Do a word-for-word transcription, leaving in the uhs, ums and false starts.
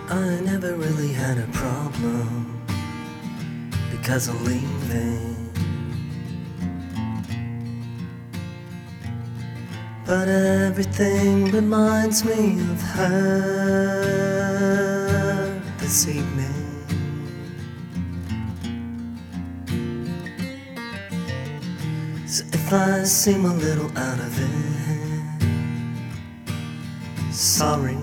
I never really had a problem because of leaving, but everything reminds me of her this evening. So if I seem a little out of it, sorry.